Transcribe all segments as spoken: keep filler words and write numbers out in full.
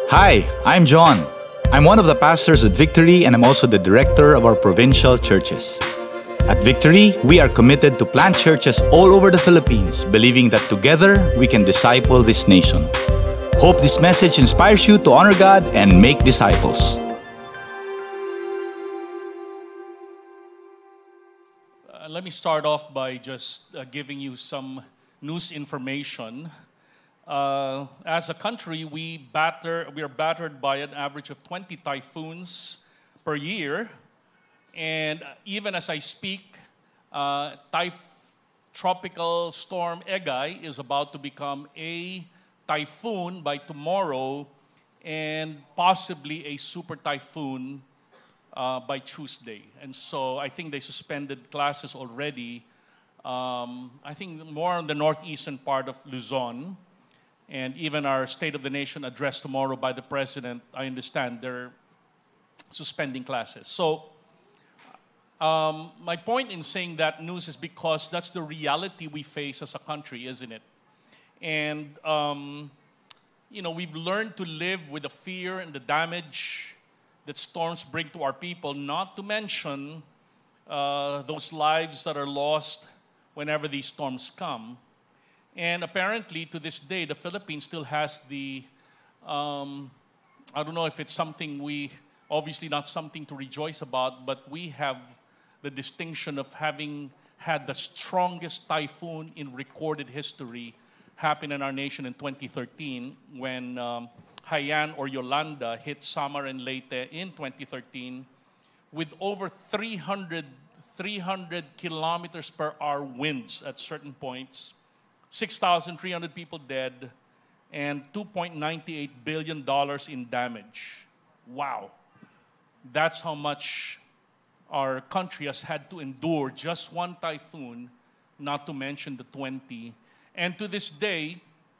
Hi, I'm John. I'm one of the pastors at Victory and I'm also the director of our provincial churches. At Victory, we are committed to plant churches all over the Philippines, believing that together we can disciple this nation. Hope this message inspires you to honor God and make disciples. Uh, let me start off by just uh, giving you some news information. Uh, as a country, we batter we are battered by an average of twenty typhoons per year, and even as I speak, uh, typh- tropical storm Egay is about to become a typhoon by tomorrow, and possibly a super typhoon uh, by Tuesday. And so I think they suspended classes already. Um, I think more on the northeastern part of Luzon. And even our State of the Nation address tomorrow by the President, I understand they're suspending classes. So um, my point in saying that news is because that's the reality we face as a country, isn't it? And, um, you know, we've learned to live with the fear and the damage that storms bring to our people, not to mention uh, those lives that are lost whenever these storms come. And apparently, to this day, the Philippines still has the, um, I don't know if it's something we, obviously not something to rejoice about, but we have the distinction of having had the strongest typhoon in recorded history happen in our nation in twenty thirteen when um, Haiyan or Yolanda hit Samar and Leyte in twenty thirteen with over three hundred, three hundred kilometers per hour winds at certain points. six thousand three hundred people dead, and two point nine eight billion dollars in damage. Wow. That's how much our country has had to endure just one typhoon, not to mention the twenty. And to this day,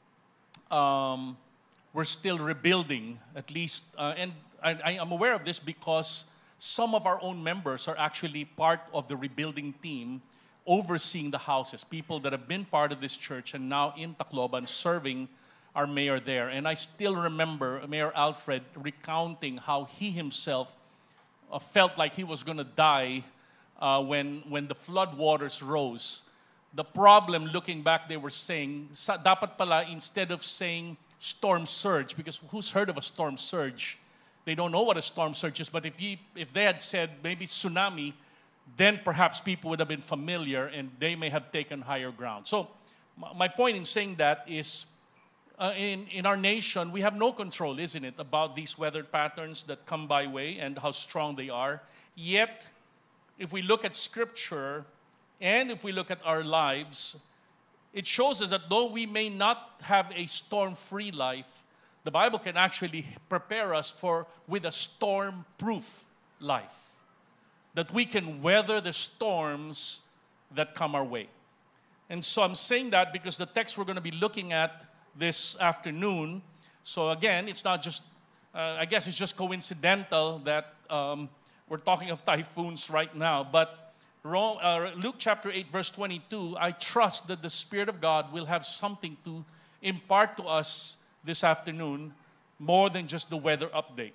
um, we're still rebuilding, at least. Uh, and I, I am aware of this because some of our own members are actually part of the rebuilding team overseeing the houses, people that have been part of this church and now in Tacloban serving our mayor there. And I still remember Mayor Alfred recounting how he himself uh, felt like he was going to die uh, when, when the flood waters rose. The problem, looking back, they were saying, sa, dapat pala, instead of saying storm surge, because who's heard of a storm surge? They don't know what a storm surge is, but if, he, if they had said maybe tsunami, then perhaps people would have been familiar and they may have taken higher ground. So my point in saying that is, uh, in, in our nation, we have no control, isn't it, about these weather patterns that come by way and how strong they are. Yet, if we look at Scripture and if we look at our lives, it shows us that though we may not have a storm-free life, the Bible can actually prepare us for with a storm-proof life, that we can weather the storms that come our way. And so I'm saying that because the text we're going to be looking at this afternoon, so again, it's not just, uh, I guess it's just coincidental that um, we're talking of typhoons right now, but Rome, uh, Luke chapter eight, verse twenty-two, I trust that the Spirit of God will have something to impart to us this afternoon more than just the weather update.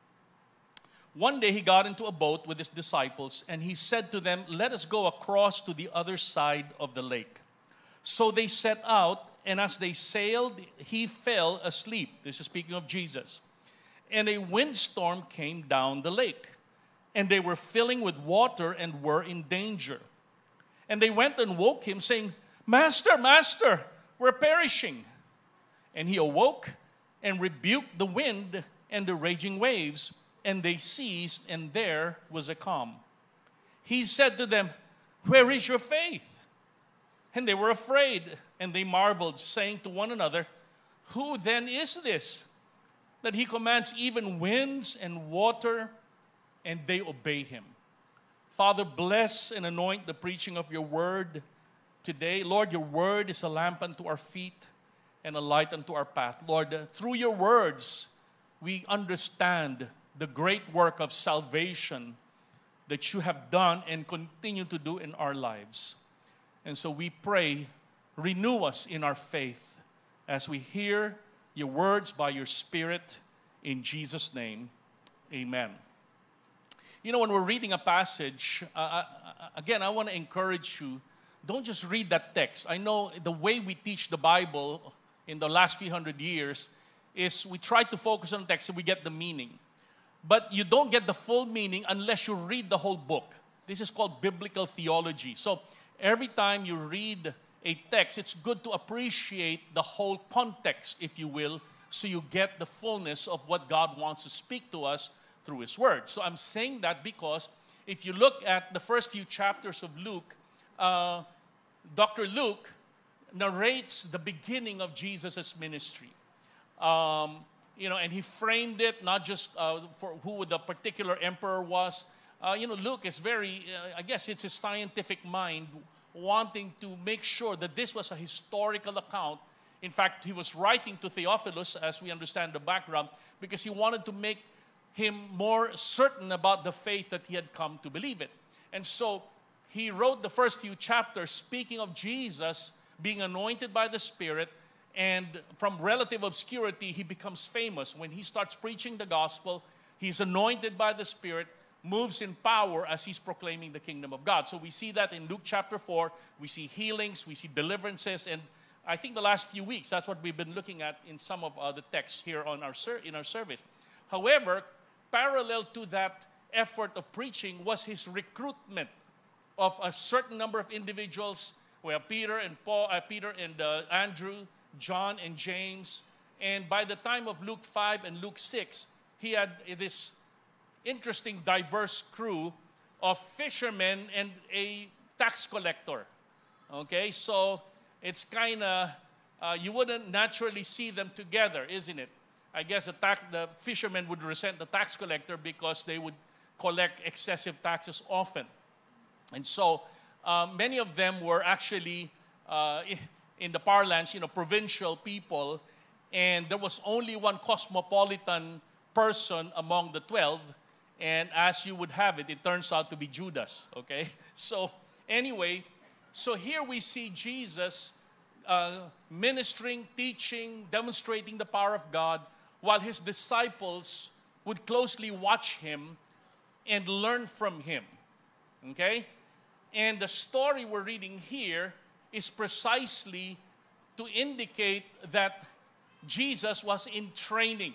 One day he got into a boat with his disciples and he said to them, "Let us go across to the other side of the lake." So they set out, and as they sailed, he fell asleep. This is speaking of Jesus. And a windstorm came down the lake, and they were filling with water and were in danger. And they went and woke him, saying, "Master, Master, we're perishing." And he awoke and rebuked the wind and the raging waves, and they ceased, and there was a calm. He said to them, "Where is your faith?" And they were afraid, and they marveled, saying to one another, "Who then is this, that he commands even winds and water, and they obey him?" Father, bless and anoint the preaching of your word today. Lord, your word is a lamp unto our feet and a light unto our path. Lord, through your words, we understand the great work of salvation that you have done and continue to do in our lives. And so we pray, renew us in our faith as we hear your words by your Spirit In Jesus' name, amen. You know, when we're reading a passage, uh, uh, again, I want to encourage you, don't just read that text. I know the way we teach the Bible in the last few hundred years is we try to focus on the text and we get the meaning. But you don't get the full meaning unless you read the whole book. This is called biblical theology. So every time you read a text, it's good to appreciate the whole context, if you will, so you get the fullness of what God wants to speak to us through His Word. So I'm saying that because if you look at the first few chapters of Luke, uh, Doctor Luke narrates the beginning of Jesus' ministry. Um, you know, and he framed it not just uh, for who the particular emperor was. Uh, you know, Luke is very, uh, I guess it's his scientific mind wanting to make sure that this was a historical account. In fact, he was writing to Theophilus, as we understand the background, because he wanted to make him more certain about the faith that he had come to believe in. And so he wrote the first few chapters speaking of Jesus being anointed by the Spirit, and from relative obscurity, he becomes famous. When he starts preaching the gospel, he's anointed by the Spirit, moves in power as he's proclaiming the kingdom of God. So we see that in Luke chapter four. We see healings, we see deliverances, and I think the last few weeks, that's what we've been looking at in some of uh, the texts here on our ser- in our service. However, parallel to that effort of preaching was his recruitment of a certain number of individuals. We have Peter and Paul, uh, Peter and uh, Andrew, John and James. And by the time of Luke five and Luke six, he had this interesting, diverse crew of fishermen and a tax collector. Okay, so it's kind of, uh, you wouldn't naturally see them together, isn't it? I guess the, tax, the fishermen would resent the tax collector because they would collect excessive taxes often. And so uh, many of them were actually, uh, in the parlance, you know, provincial people, and there was only one cosmopolitan person among the twelve, and as you would have it, it turns out to be Judas, okay? So anyway, so here we see Jesus uh, ministering, teaching, demonstrating the power of God, while his disciples would closely watch him and learn from him, okay? And the story we're reading here is precisely to indicate that Jesus was in training,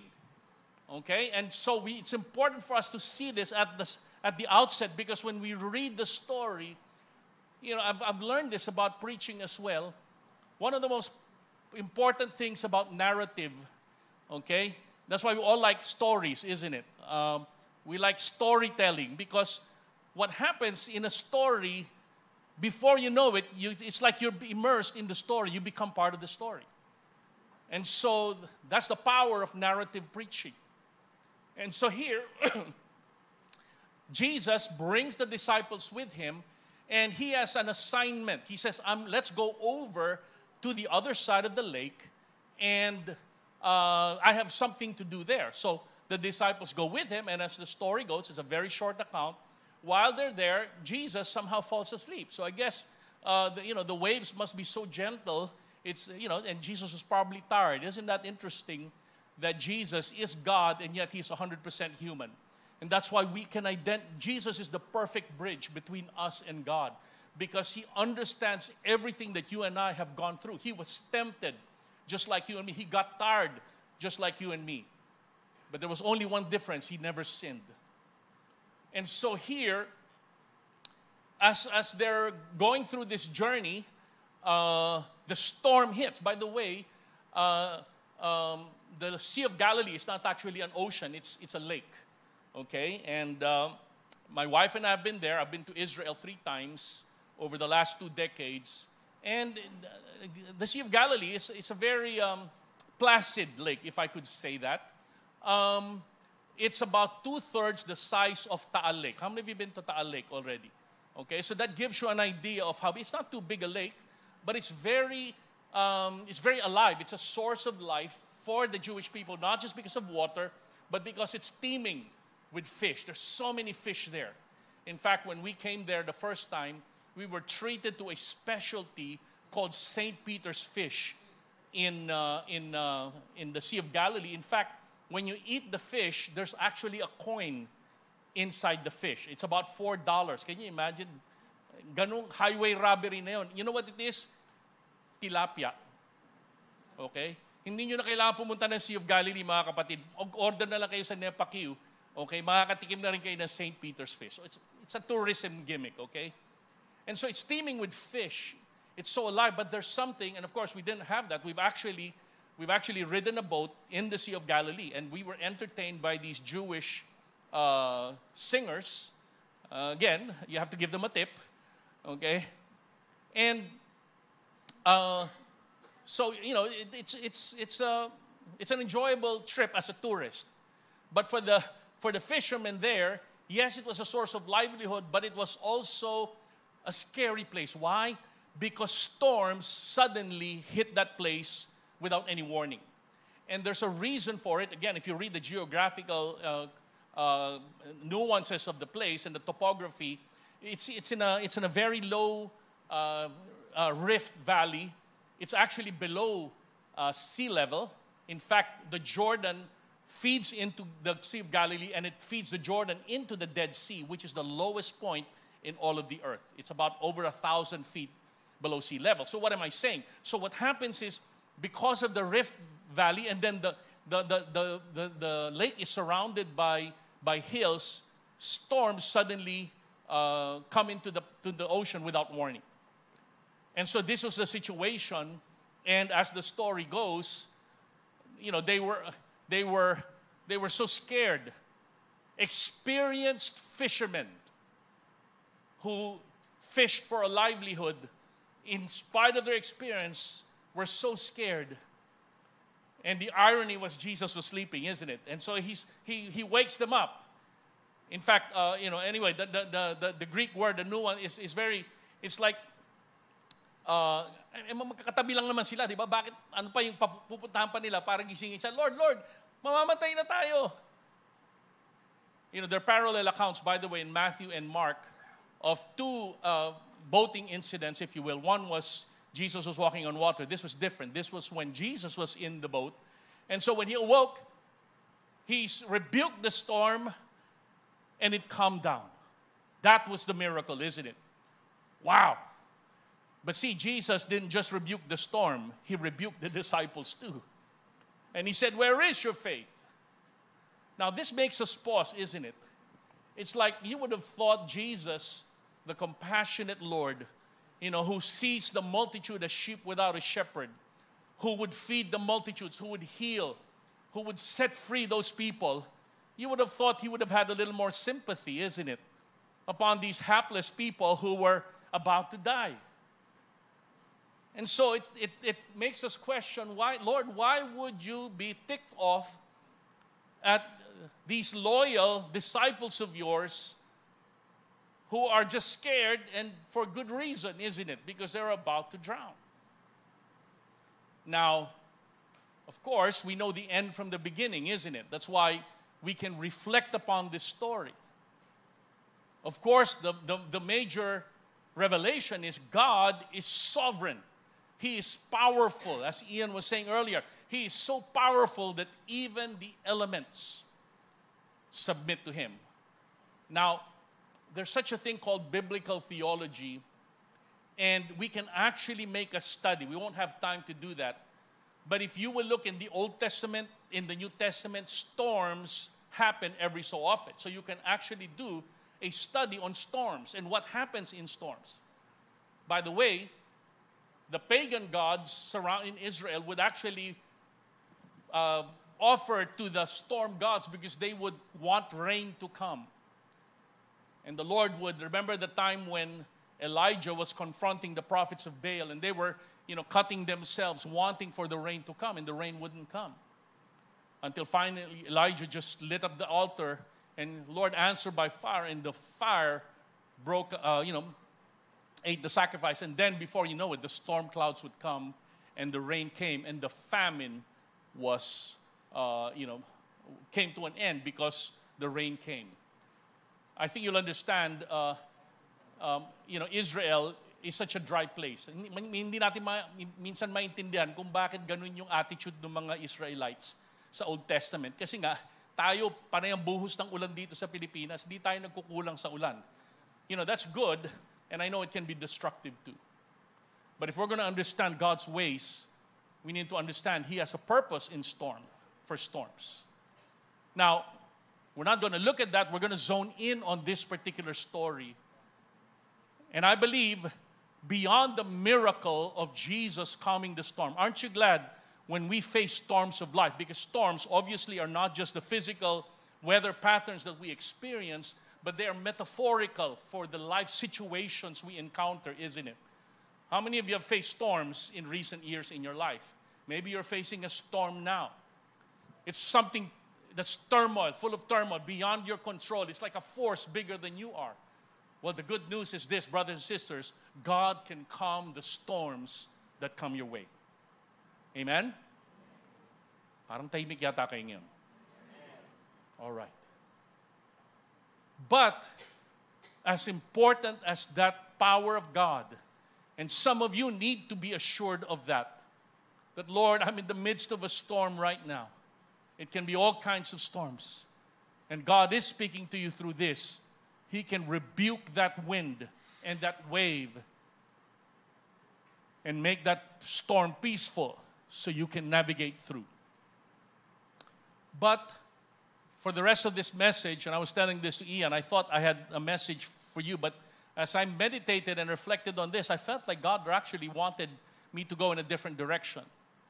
okay? And so we, it's important for us to see this at the, at the outset, because when we read the story, you know, I've, I've learned this about preaching as well. One of the most important things about narrative, okay? That's why we all like stories, isn't it? Um, we like storytelling, because what happens in a story, before you know it, you, it's like you're immersed in the story. You become part of the story. And so that's the power of narrative preaching. And so here, Jesus brings the disciples with him, and he has an assignment. He says, um, let's go over to the other side of the lake, and uh, I have something to do there. So the disciples go with him, and as the story goes, it's a very short account. While they're there, Jesus somehow falls asleep. So I guess, uh, the, you know, the waves must be so gentle. It's, you know, and Jesus was probably tired. Isn't that interesting that Jesus is God and yet he's one hundred percent human? And that's why we can identify, Jesus is the perfect bridge between us and God, because he understands everything that you and I have gone through. He was tempted just like you and me. He got tired just like you and me. But there was only one difference. He never sinned. And so here, as, as they're going through this journey, uh, the storm hits. By the way, uh, um, the Sea of Galilee is not actually an ocean. It's, it's a lake, okay? And uh, my wife and I have been there. I've been to Israel three times over the last two decades. And the Sea of Galilee is, is a very um, placid lake, if I could say that. Um, It's about two-thirds the size of Taal Lake. How many of you been to Taal Lake already? Okay, so that gives you an idea of how, it's not too big a lake, but it's very, um, it's very alive. It's a source of life for the Jewish people, not just because of water, but because it's teeming with fish. There's so many fish there. In fact, when we came there the first time, we were treated to a specialty called Saint Peter's fish in, uh, in, uh, in the Sea of Galilee. In fact, when you eat the fish, there's actually a coin inside the fish. It's about four dollars. Can you imagine? Ganong highway robbery na yun. You know what it is? Tilapia. Okay? Hindi nyo na kailangan pumunta ng Sea of Galilee, mga kapatid. Order na lang kayo sa Nepakiu. Okay? Makakatikim na rin kayo ng Saint Peter's fish. So it's, it's a tourism gimmick, okay? And so it's teeming with fish. It's so alive, but there's something, and of course we didn't have that. We've actually, we've actually ridden a boat in the Sea of Galilee, and we were entertained by these Jewish uh, singers. Uh, again, you have to give them a tip, okay? And uh, so you know, it, it's it's it's a it's an enjoyable trip as a tourist, but for the for the fishermen there, yes, it was a source of livelihood, but it was also a scary place. Why? Because storms suddenly hit that place without any warning. And there's a reason for it. Again, if you read the geographical uh, uh, nuances of the place and the topography, it's, it's, in, a, it's in a very low uh, uh, rift valley. It's actually below uh, sea level. In fact, the Jordan feeds into the Sea of Galilee, and it feeds the Jordan into the Dead Sea, which is the lowest point in all of the earth. It's about over a thousand feet below sea level. So what am I saying? So what happens is, because of the Rift Valley, and then the, the, the, the, the, the lake is surrounded by, by hills, storms suddenly uh, come into the, to the ocean without warning. And so this was the situation, and as the story goes, you know, they were, they were, they were so scared. Experienced fishermen who fished for a livelihood, in spite of their experience, were so scared. And the irony was Jesus was sleeping, isn't it? And so he's, he, he wakes them up. In fact, uh, you know, anyway, the, the, the, the Greek word, the new one, is, is very, it's like, uh, eh, magkakatabi lang naman sila, di ba? Bakit, ano pa yung pupuntahan pa nila para gisingin siya? Lord, Lord, mamamatay na tayo. You know, there are parallel accounts, by the way, in Matthew and Mark, of two uh, boating incidents, if you will. One was Jesus was walking on water. This was different. This was when Jesus was in the boat. And so when he awoke, he rebuked the storm, and it calmed down. That was the miracle, isn't it? Wow. But see, Jesus didn't just rebuke the storm. He rebuked the disciples too. And he said, where is your faith? Now this makes us pause, isn't it? It's like you would have thought Jesus, the compassionate Lord, you know, who sees the multitude as sheep without a shepherd, who would feed the multitudes, who would heal, who would set free those people, you would have thought he would have had a little more sympathy, isn't it, upon these hapless people who were about to die. And so it, it, it makes us question, why, Lord, why would you be ticked off at these loyal disciples of yours who are just scared, and for good reason, isn't it? Because they're about to drown. Now, of course, we know the end from the beginning, isn't it? That's why we can reflect upon this story. Of course, the, the, the major revelation is God is sovereign. He is powerful. As Ian was saying earlier, He is so powerful that even the elements submit to Him. Now, there's such a thing called biblical theology, and we can actually make a study. We won't have time to do that. But if you will look in the Old Testament, in the New Testament, storms happen every so often. So you can actually do a study on storms and what happens in storms. By the way, the pagan gods surrounding Israel would actually uh, offer to the storm gods because they would want rain to come. And the Lord would, remember the time when Elijah was confronting the prophets of Baal, and they were, you know, cutting themselves, wanting for the rain to come, and the rain wouldn't come. Until finally Elijah just lit up the altar, and Lord answered by fire, and the fire broke, uh, you know, ate the sacrifice. And then before you know it, the storm clouds would come, and the rain came, and the famine was, uh, you know, came to an end because the rain came. I think you'll understand, uh, um, you know, Israel is such a dry place. Hindi natin ma- minsan maintindihan kung bakit ganun yung attitude ng mga Israelites. sa Old Testament. Kasi nga, tayo, panay ang buhos ng ulan dito sa Pilipinas, hindi tayo nagkukulang sa ulan. You know, that's good, and I know it can be destructive too. But if we're going to understand God's ways, we need to understand He has a purpose in storm, for storms. Now, we're not going to look at that. We're going to zone in on this particular story. And I believe beyond the miracle of Jesus calming the storm, aren't you glad when we face storms of life? Because storms obviously are not just the physical weather patterns that we experience, but they are metaphorical for the life situations we encounter, isn't it? How many of you have faced storms in recent years in your life? Maybe you're facing a storm now. It's something that's turmoil, full of turmoil, beyond your control. It's like a force bigger than you are. Well, the good news is this, brothers and sisters, God can calm the storms that come your way. Amen? Parang tahimik yata kayo ngayon. All right. But, as important as that power of God, and some of you need to be assured of that, that, Lord, I'm in the midst of a storm right now. It can be all kinds of storms. And God is speaking to you through this. He can rebuke that wind and that wave and make that storm peaceful so you can navigate through. But for the rest of this message, and I was telling this to Ian, I thought I had a message for you, but as I meditated and reflected on this, I felt like God actually wanted me to go in a different direction.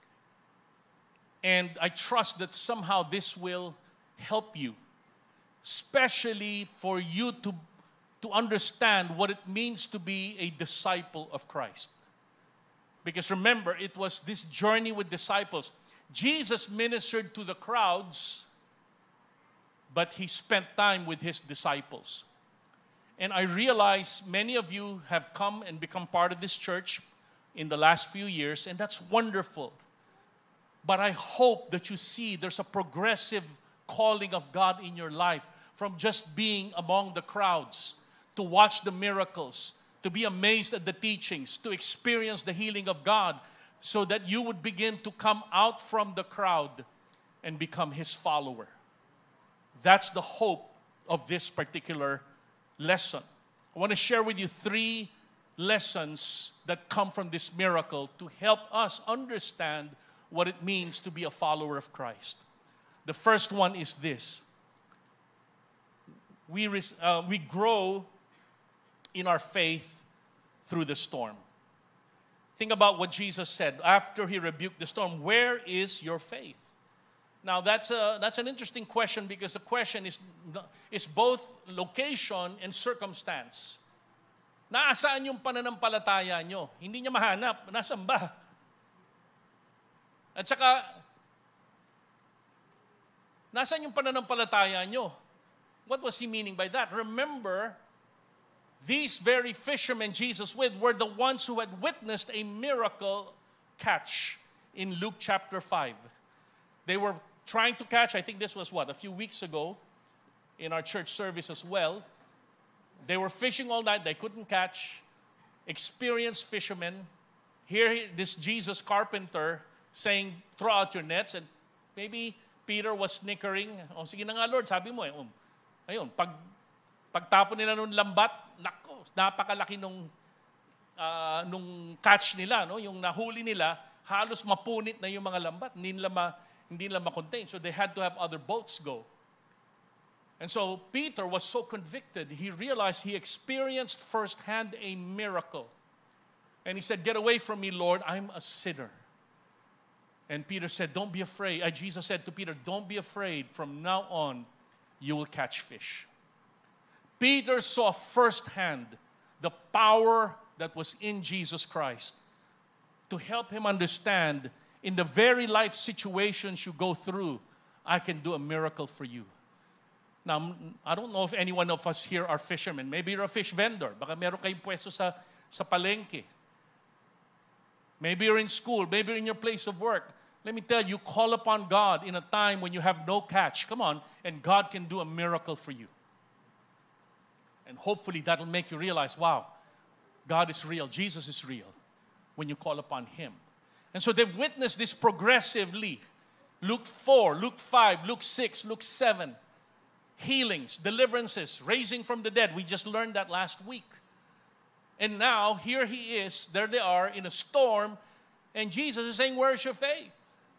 And I trust that somehow this will help you, especially for you to, to understand what it means to be a disciple of Christ. Because remember, it was this journey with disciples. Jesus ministered to the crowds, but He spent time with His disciples. And I realize many of you have come and become part of this church in the last few years, and that's wonderful. But I hope that you see there's a progressive calling of God in your life from just being among the crowds, to watch the miracles, to be amazed at the teachings, to experience the healing of God, so that you would begin to come out from the crowd and become His follower. That's the hope of this particular lesson. I want to share with you three lessons that come from this miracle to help us understand what it means to be a follower of Christ. The first one is this. We, uh, we grow in our faith through the storm. Think about what Jesus said after He rebuked the storm. Where is your faith? Now, that's, a, that's an interesting question, because the question is, is both location and circumstance. Nasaan yung pananampalataya nyo? Hindi niya mahanap. Nasaan ba? At saka, nasaan yung pananampalataya nyo? What was He meaning by that? Remember, these very fishermen Jesus with were the ones who had witnessed a miracle catch in Luke chapter five. They were trying to catch, I think this was what, a few weeks ago in our church service as well. They were fishing all night, they couldn't catch. Experienced fishermen. Here, this Jesus carpenter saying, throw out your nets. And maybe Peter was snickering. O sige na nga, Lord, sabi mo eh. Um, ayun, pag, pagtapon nila nung lambat, nako, napakalaki nung, uh, nung catch nila, no? Yung nahuli nila, halos mapunit na yung mga lambat. Hindi nila, ma, hindi nila ma-contain. So they had to have other boats go. And so Peter was so convicted, he realized he experienced firsthand a miracle. And he said, get away from me, Lord, I'm a sinner. And Peter said, don't be afraid. Uh, Jesus said to Peter, don't be afraid. From now on, you will catch fish. Peter saw firsthand the power that was in Jesus Christ to help him understand in the very life situations you go through, I can do a miracle for you. Now, I don't know if any one of us here are fishermen. Maybe you're a fish vendor. Baka meron kayong pwesto sa, sa palengke. Maybe you're in school. Maybe you're in your place of work. Let me tell you, call upon God in a time when you have no catch. Come on, and God can do a miracle for you. And hopefully that'll make you realize, wow, God is real. Jesus is real when you call upon Him. And so they've witnessed this progressively. Luke four, Luke five, Luke six, Luke seven. Healings, deliverances, raising from the dead. We just learned that last week. And now, here he is, there they are in a storm, and Jesus is saying, where's your faith?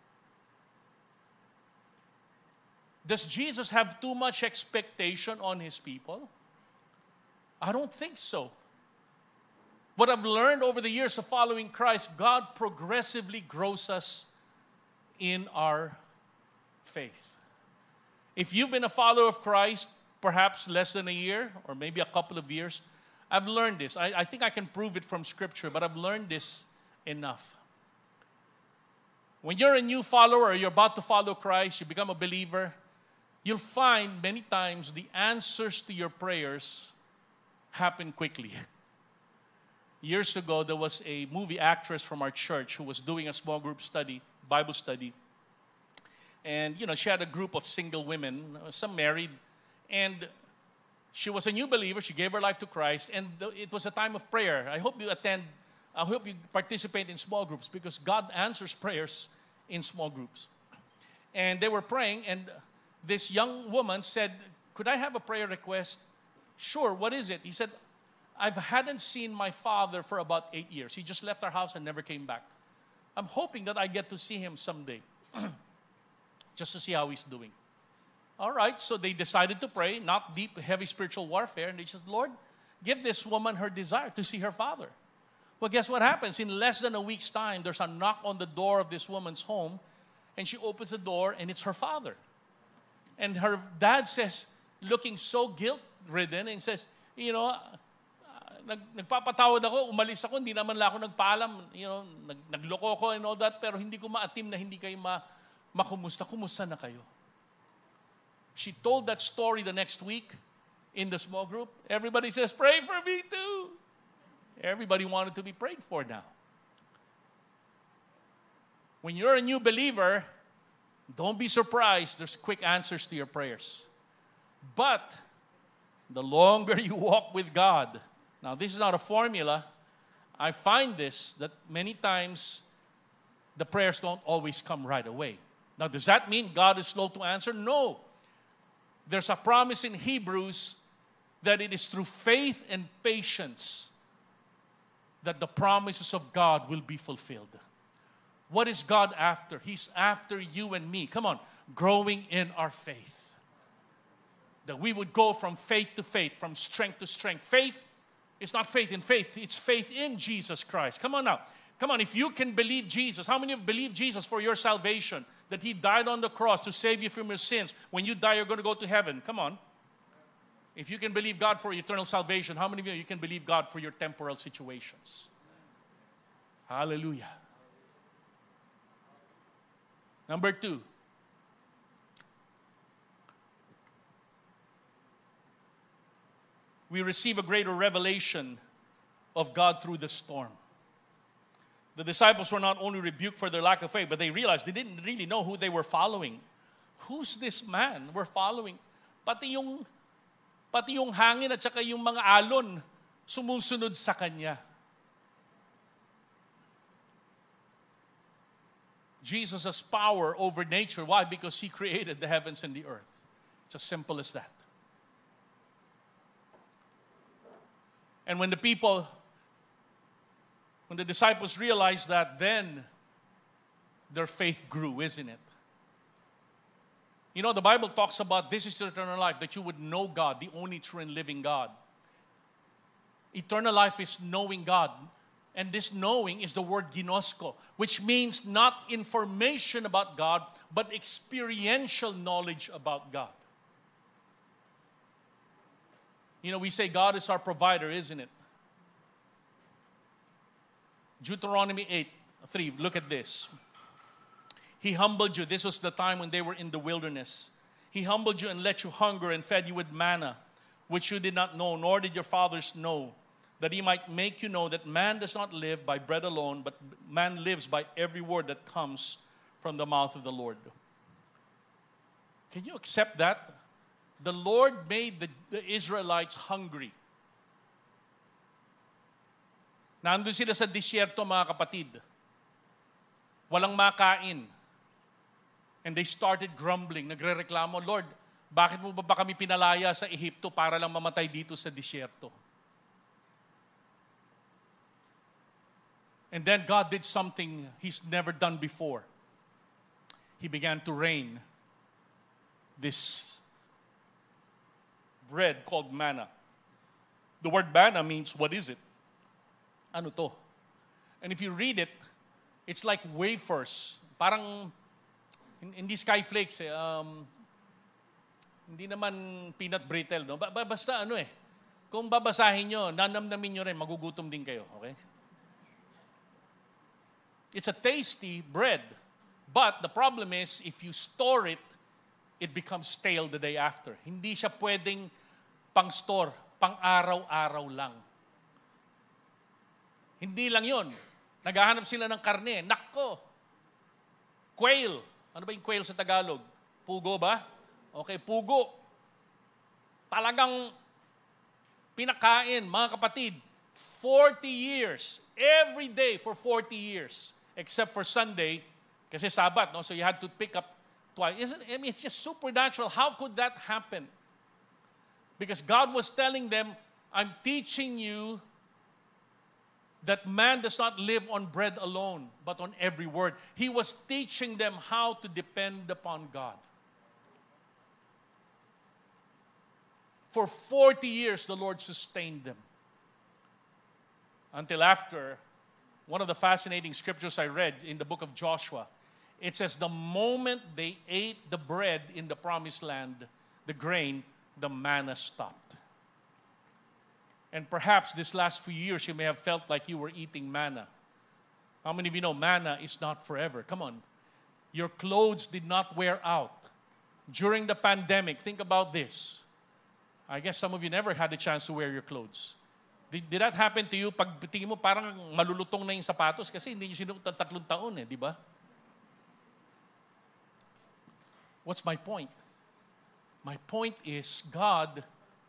Does Jesus have too much expectation on his people? I don't think so. What I've learned over the years of following Christ, God progressively grows us in our faith. If you've been a follower of Christ, perhaps less than a year or maybe a couple of years, I've learned this. I, I think I can prove it from Scripture, but I've learned this enough. When you're a new follower or you're about to follow Christ, you become a believer, you'll find many times the answers to your prayers happen quickly. Years ago, there was a movie actress from our church who was doing a small group study, Bible study. And, you know, she had a group of single women, some married, and she was a new believer. She gave her life to Christ, and it was a time of prayer. I hope you attend, I hope you participate in small groups, because God answers prayers in small groups. And they were praying, and this young woman said, could I have a prayer request? Sure, what is it? He said, I hadn't seen my father for about eight years. He just left our house and never came back. I'm hoping that I get to see him someday, just to see how he's doing. All right, so they decided to pray, not deep, heavy spiritual warfare, and they said, Lord, give this woman her desire to see her father. Well, guess what happens? In less than a week's time, there's a knock on the door of this woman's home, and she opens the door, and it's her father. And her dad says, looking so guilt-ridden, and says, you know, nag, nagpapatawad ako, umalis ako, hindi naman lang ako nagpaalam, you know, nag, nagloko ko and all that, pero hindi ko maatim na hindi kayo ma, makumusta. Kumusta na kayo? She told that story the next week in the small group. Everybody says, pray for me too. Everybody wanted to be prayed for now. When you're a new believer, don't be surprised. There's quick answers to your prayers. But the longer you walk with God, now this is not a formula. I find this, that many times the prayers don't always come right away. Now, does that mean God is slow to answer? No. There's a promise in Hebrews that it is through faith and patience that the promises of God will be fulfilled. What is God after? He's after you and me. Come on, growing in our faith. That we would go from faith to faith, from strength to strength. Faith is not faith in faith, it's faith in Jesus Christ. Come on now. Come on, if you can believe Jesus, how many of you believe Jesus for your salvation? That He died on the cross to save you from your sins. When you die, you're going to go to heaven. Come on. If you can believe God for eternal salvation, how many of you, you can believe God for your temporal situations? Hallelujah. Number two. We receive a greater revelation of God through the storm. The disciples were not only rebuked for their lack of faith, but they realized they didn't really know who they were following. Who's this man we're following? Pati yung, pati yung hangin at saka yung mga alon sumusunod sa Kanya. Jesus has power over nature. Why? Because He created the heavens and the earth. It's as simple as that. And when the people, when the disciples realized that, then their faith grew, isn't it? You know, the Bible talks about this is eternal life, that you would know God, the only true and living God. Eternal life is knowing God. And this knowing is the word ginosko, which means not information about God, but experiential knowledge about God. You know, we say God is our provider, isn't it? Deuteronomy eight three, look at this. He humbled you. This was the time when they were in the wilderness. He humbled you and let you hunger and fed you with manna, which you did not know, nor did your fathers know, that He might make you know that man does not live by bread alone, but man lives by every word that comes from the mouth of the Lord. Can you accept that? The Lord made the, the Israelites hungry. Nandun sila sa disyerto, mga kapatid. Walang makain. And they started grumbling, nagrereklamo, Lord, bakit mo ba, ba kami pinalaya sa Ehipto para lang mamatay dito sa disyerto? And then God did something He's never done before. He began to rain this bread called manna. The word manna means, what is it? Ano to? And if you read it, it's like wafers. Parang, hindi skyflakes eh. Um, hindi naman peanut brittle, no? Ba- basta ano eh. Kung babasahin nyo, nanamnamin nyo rin, magugutom din kayo, okay? It's a tasty bread. But the problem is, if you store it, it becomes stale the day after. Hindi siya pwedeng pang-store, pang-araw-araw lang. Hindi lang yon. Naghahanap sila ng karne. Nakko! Quail. Ano ba yung quail sa Tagalog? Pugo ba? Okay, pugo. Talagang pinakain, mga kapatid, forty years. Every day for forty years. Except for Sunday, kasi Sabbath, no? So you had to pick up twice. Isn't, I mean, it's just supernatural. How could that happen? Because God was telling them, I'm teaching you that man does not live on bread alone, but on every word. He was teaching them how to depend upon God. For forty years, the Lord sustained them. Until after, one of the fascinating scriptures I read in the book of Joshua, it says, the moment they ate the bread in the promised land, the grain, the manna stopped. And perhaps this last few years, you may have felt like you were eating manna. How many of you know manna is not forever? Come on. Your clothes did not wear out. During the pandemic, think about this. I guess some of you never had the chance to wear your clothes. Did, did that happen to you? Pag tingin mo, parang malulutong na yung sapatos kasi hindi nyo sinuot tatlong taon eh, di ba? What's my point? My point is, God,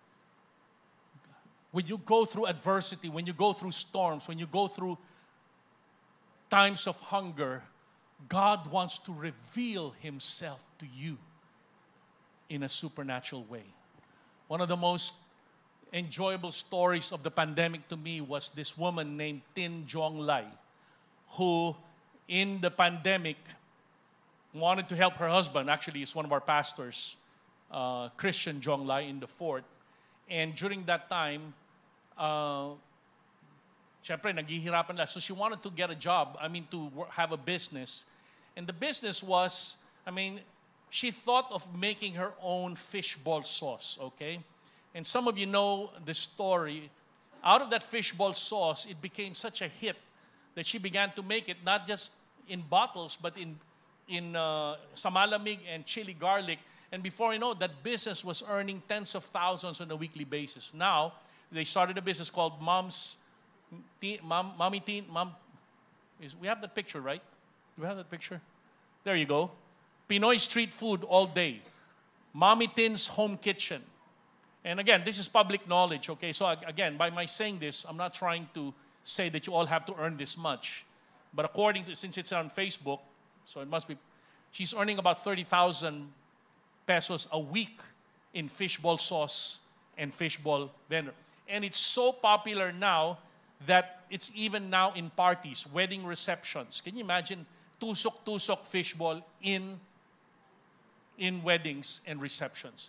when you go through adversity, when you go through storms, when you go through times of hunger, God wants to reveal Himself to you in a supernatural way. One of the most enjoyable stories of the pandemic to me was this woman named Tin Jong Lai, who in the pandemic wanted to help her husband. Actually, he's one of our pastors, uh, Christian Jong Lai in the fort. And during that time, uh, syempre, naghihirapan lang. So she wanted to get a job, I mean, to work, have a business. And the business was, I mean, she thought of making her own fishball sauce, okay? And some of you know the story. Out of that fishball sauce, it became such a hit that she began to make it not just in bottles, but in in uh, samalamig and chili garlic. And before you know, that business was earning tens of thousands on a weekly basis. Now, they started a business called Mom's, Teen, Mom, Mommy Teen, Mom, is, we have that picture, right? Do we have that picture? There you go. Pinoy street food all day. Mommy Tin's Home Kitchen. And again, this is public knowledge, okay? So again, by my saying this, I'm not trying to say that you all have to earn this much. But according to, since it's on Facebook, so it must be, she's earning about thirty thousand pesos a week in fishball sauce and fishball vendor. And it's so popular now that it's even now in parties, wedding receptions. Can you imagine tusok-tusok fishball in, in weddings and receptions?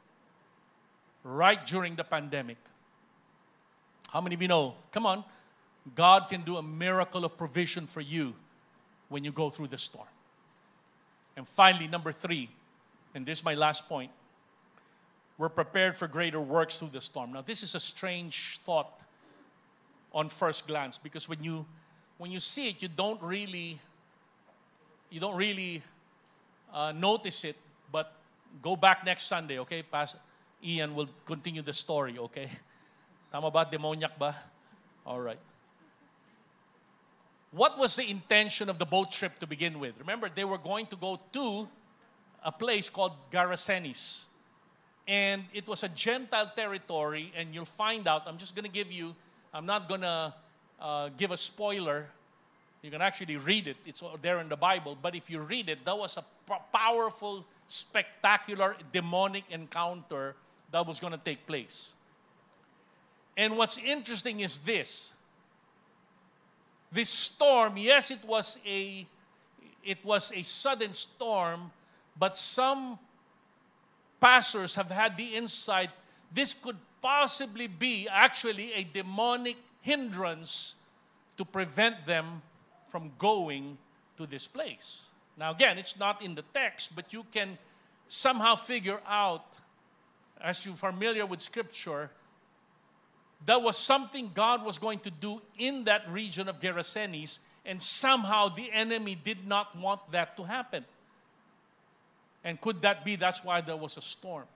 Right during the pandemic. How many of you know, come on, God can do a miracle of provision for you when you go through the storm. And finally, number three, and this is my last point, we're prepared for greater works through the storm. Now, this is a strange thought on first glance, because when you when you see it, you don't really you don't really uh, notice it. But go back next Sunday, okay? Pastor Ian will continue the story, okay? Tama ba? Demoniac ba? All right. What was the intention of the boat trip to begin with? Remember, they were going to go to a place called Garasenis. And it was a Gentile territory, and you'll find out, I'm just going to give you, I'm not going to uh, give a spoiler. You can actually read it. It's there in the Bible. But if you read it, that was a p- powerful, spectacular, demonic encounter that was going to take place. And what's interesting is this. This storm, yes, it was a it was a sudden storm, but some pastors have had the insight this could possibly be actually a demonic hindrance to prevent them from going to this place. Now again, it's not in the text, but you can somehow figure out, as you're familiar with Scripture, that was something God was going to do in that region of Gerasenes, and somehow the enemy did not want that to happen. And could that be that's why there was a storm?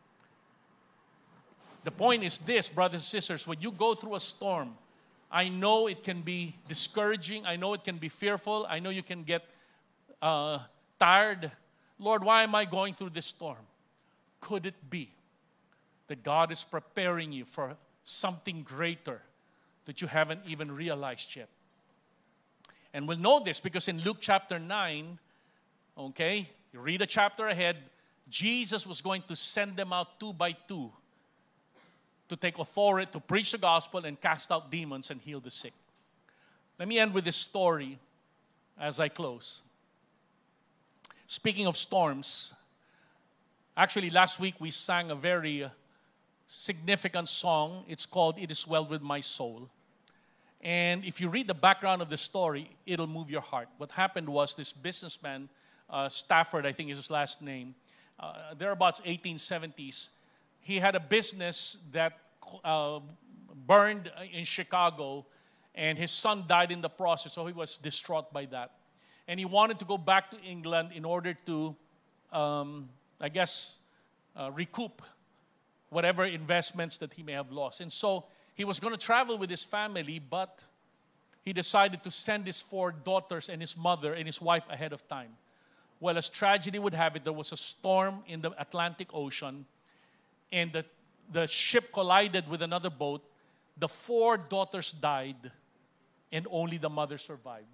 The point is this, brothers and sisters, when you go through a storm, I know it can be discouraging. I know it can be fearful. I know you can get uh, tired. Lord, why am I going through this storm? Could it be that God is preparing you for something greater that you haven't even realized yet? And we'll know this because in Luke chapter nine, okay, you read a chapter ahead, Jesus was going to send them out two by two to take authority, to preach the gospel and cast out demons and heal the sick. Let me end with this story as I close. Speaking of storms, actually last week we sang a very significant song. It's called It Is Well With My Soul. And if you read the background of the story, it'll move your heart. What happened was this businessman, uh, Stafford, I think is his last name, uh, thereabouts eighteen seventies, he had a business that uh, burned in Chicago, and his son died in the process, so he was distraught by that. And he wanted to go back to England in order to, um, I guess, uh, recoup whatever investments that he may have lost. And so he was going to travel with his family, but he decided to send his four daughters and his mother and his wife ahead of time. Well, as tragedy would have it, there was a storm in the Atlantic Ocean, and the, the ship collided with another boat. The four daughters died, and only the mother survived.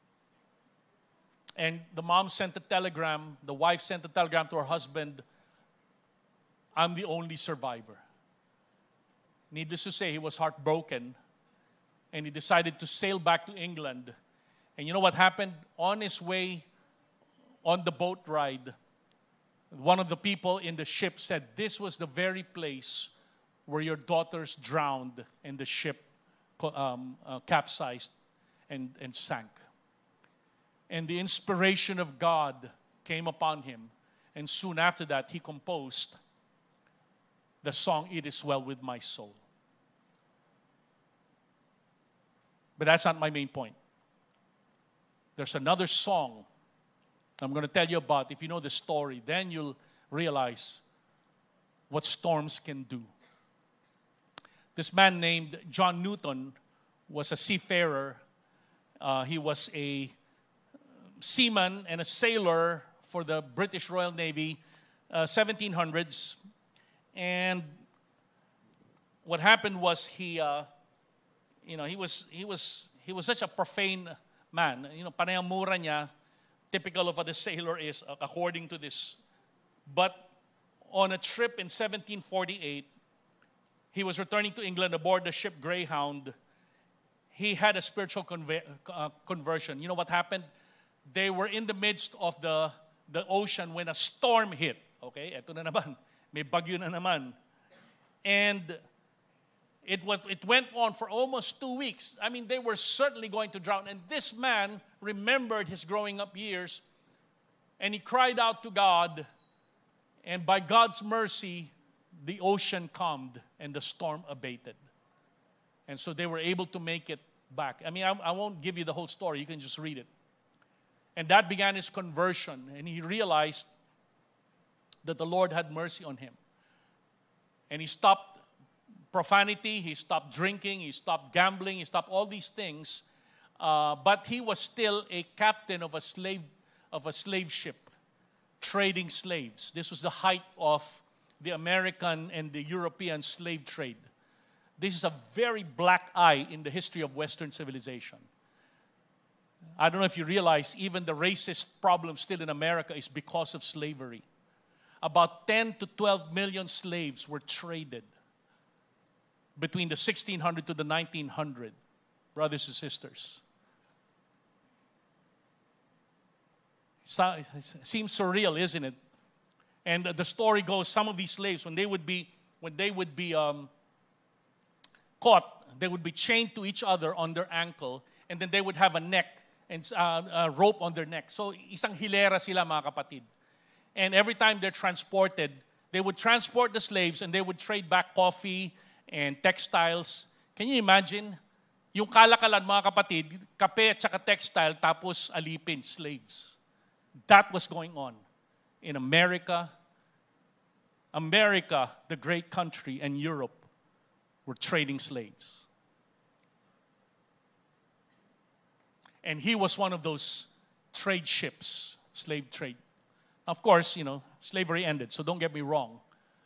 And the mom sent a telegram, the wife sent a telegram to her husband, I'm the only survivor. Needless to say, he was heartbroken, and he decided to sail back to England. And you know what happened? On his way on the boat ride, one of the people in the ship said, this was the very place where your daughters drowned and the ship um, uh, capsized and, and sank. And the inspiration of God came upon him. And soon after that, he composed the song, It Is Well With My Soul. But that's not my main point. There's another song I'm going to tell you about. If you know the story, then you'll realize what storms can do. This man named John Newton was a seafarer. Uh, he was a seaman and a sailor for the British Royal Navy, uh, seventeen hundreds. And what happened was he, uh, you know, he was he was he was such a profane man. You know, panayamura niya, typical of what a sailor is, uh, according to this. But on a trip in seventeen forty-eight, he was returning to England aboard the ship Greyhound. He had a spiritual conver- uh, conversion. You know what happened? They were in the midst of the, the ocean when a storm hit. Okay, eto na naman. May bagyo na naman. And it was it went on for almost two weeks. I mean, they were certainly going to drown. And this man remembered his growing up years, and he cried out to God, and by God's mercy, the ocean calmed and the storm abated. And so they were able to make it back. I mean, I, I won't give you the whole story. You can just read it. And that began his conversion, and he realized that the Lord had mercy on him. And he stopped profanity, he stopped drinking, he stopped gambling, he stopped all these things. Uh, but he was still a captain of a slave of a slave ship, trading slaves. This was the height of the American and the European slave trade. This is a very black eye in the history of Western civilization. I don't know if you realize, even the racist problem still in America is because of slavery. About ten to twelve million slaves were traded between the sixteen hundred to the nineteen hundred, brothers and sisters. So, it seems surreal, isn't it? And the story goes, some of these slaves, when they would be, when they would be um, caught, they would be chained to each other on their ankle, and then they would have a neck and uh, a rope on their neck. So isang hilera sila, mga kapatid. And every time they're transported, they would transport the slaves and they would trade back coffee and textiles. Can you imagine? Yung kalakalan, mga kapatid, kape at saka textile, tapos alipin, slaves. That was going on in America. America, the great country, and Europe were trading slaves. And he was one of those trade ships, slave trade. Of course, you know, slavery ended, so don't get me wrong.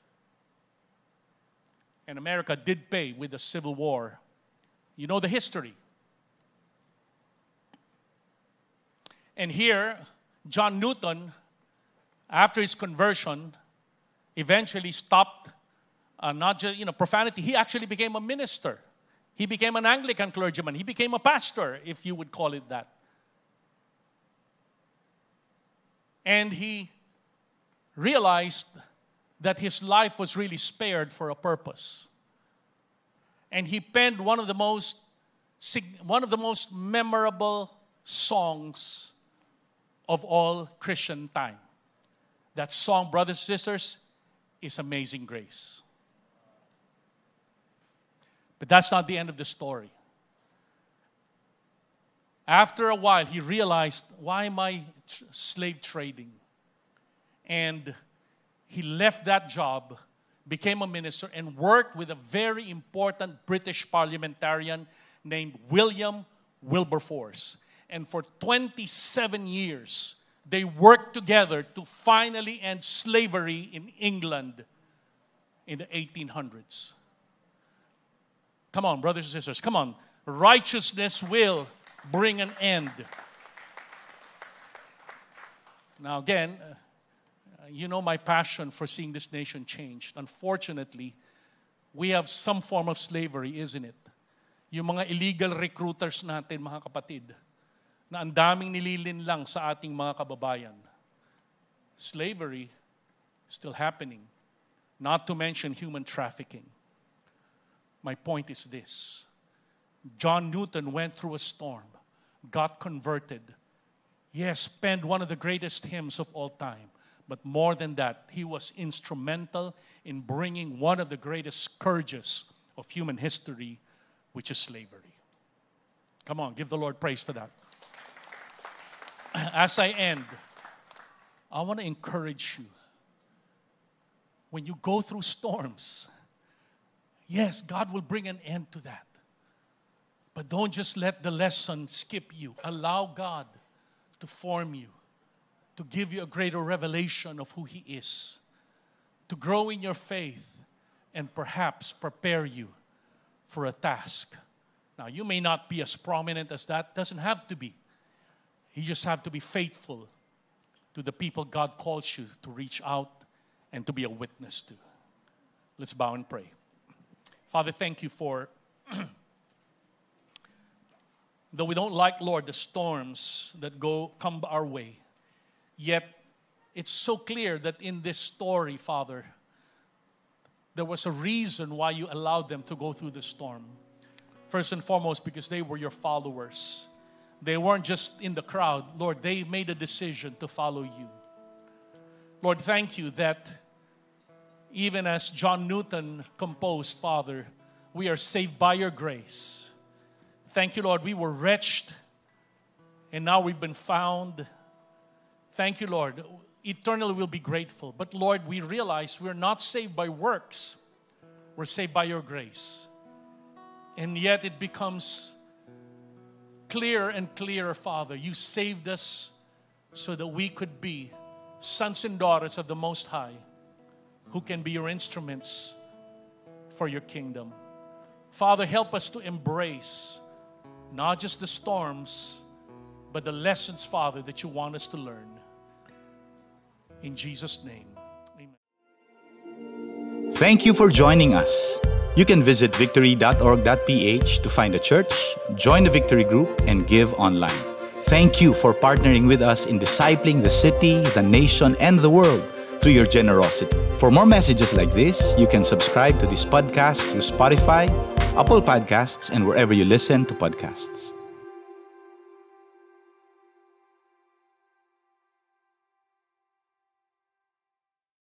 And America did pay with the Civil War. You know the history. And here, John Newton, after his conversion, eventually stopped uh, not just, you know, profanity. He actually became a minister. He became an Anglican clergyman. He became a pastor, if you would call it that. And he realized that his life was really spared for a purpose. And he penned one of the most one of the most memorable songs of all Christian time. That song, brothers and sisters, is Amazing Grace. But that's not the end of the story. After a while, he realized, why am I tr- slave trading? And he left that job, became a minister, and worked with a very important British parliamentarian named William Wilberforce. And for twenty-seven years, they worked together to finally end slavery in England in the eighteen hundreds. Come on, brothers and sisters, come on. Righteousness will bring an end. Now again, uh, you know my passion for seeing this nation changed. Unfortunately, we have some form of slavery, isn't it? Yung mga illegal recruiters natin, mga kapatid, na ang daming nililin lang sa ating mga kababayan. Slavery still happening. Not to mention human trafficking. My point is this. John Newton went through a storm, got converted. Yes, penned one of the greatest hymns of all time. But more than that, he was instrumental in bringing one of the greatest scourges of human history, which is slavery. Come on, give the Lord praise for that. As I end, I want to encourage you. When you go through storms, yes, God will bring an end to that. But don't just let the lesson skip you. Allow God to form you, to give you a greater revelation of who He is, to grow in your faith, and perhaps prepare you for a task. Now, you may not be as prominent as that. Doesn't have to be. You just have to be faithful to the people God calls you to reach out and to be a witness to. Let's bow and pray. Father, thank you for, though we don't like, Lord, the storms that go come our way, yet it's so clear that in this story, Father, there was a reason why you allowed them to go through the storm. First and foremost, because they were your followers. They weren't just in the crowd. Lord, they made a decision to follow you. Lord, thank you that even as John Newton composed, Father, we are saved by your grace. Thank you, Lord, we were wretched and now we've been found. Thank you, Lord. Eternally we'll be grateful. But Lord, we realize we're not saved by works. We're saved by your grace. And yet it becomes clearer and clearer, Father. You saved us so that we could be sons and daughters of the Most High, who can be your instruments for your kingdom. Father, help us to embrace not just the storms, but the lessons, Father, that you want us to learn. In Jesus' name, amen. Thank you for joining us. You can visit victory dot org dot p h to find a church, join the Victory Group, and give online. Thank you for partnering with us in discipling the city, the nation, and the world through your generosity. For more messages like this, you can subscribe to this podcast through Spotify, Apple Podcasts, and wherever you listen to podcasts.